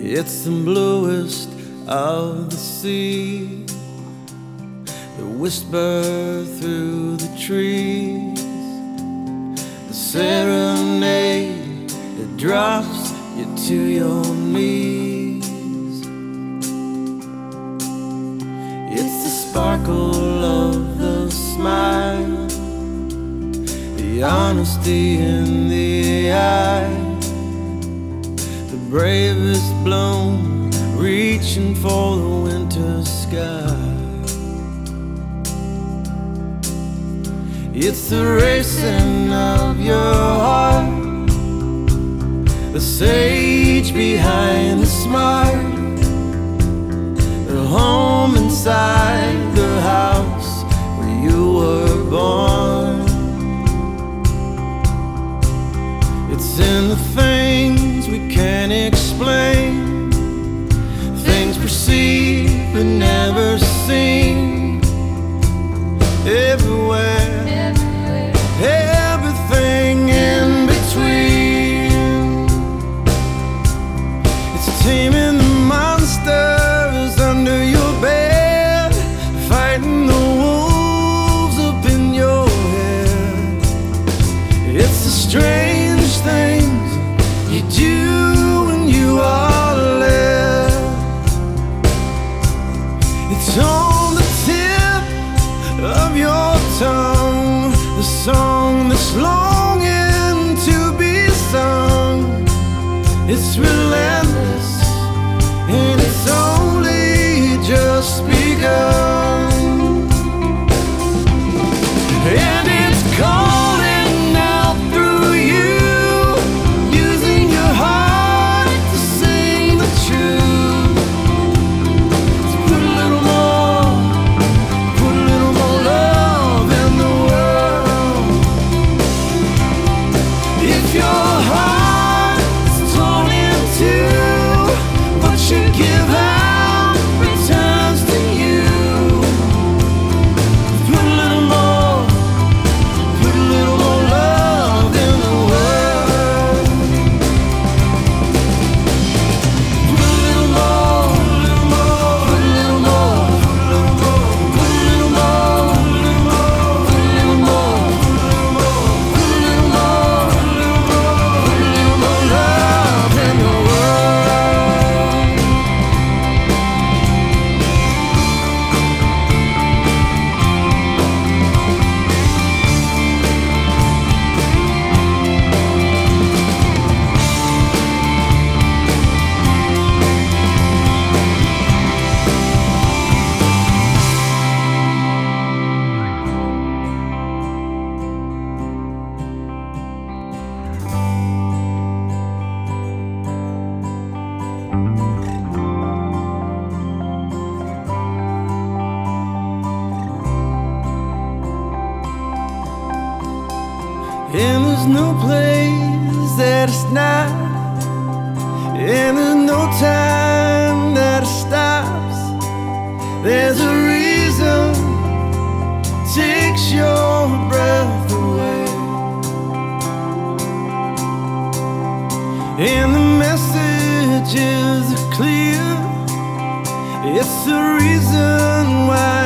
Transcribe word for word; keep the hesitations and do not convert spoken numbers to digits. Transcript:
It's the bluest of the sea, the whisper through the trees, the serenade that drops you to your knees. It's the sparkle of the smile, the honesty in the eye, the bravest bloom reaching for the winter sky. It's the racing of your heart, the sage behind the smart, the home inside the house where you were born. It's in the things we can't explain, things perceived but never seen. Everywhere, everything in between. It's taming the monsters under your bed, fighting the wolves up in your head. It's the strange things you do when you are left. It's on the tip of your tongue, the song that's longing to be sung. It's relentless and it's only just begun. And it's calling out through you, using your heart to sing the truth. So put a little more, put a little more love in the world. If your heart's torn in two, what you give out returns to you. Put a little more, put a little more love in the world. Put a little more, put a little more, put a little more, put a little more, put a little more, put a little more, put a little more love in the world. And there's no place that it's not, and there's no time that it stops. There's a reason takes your breath away, and the message is clear. It's the reason why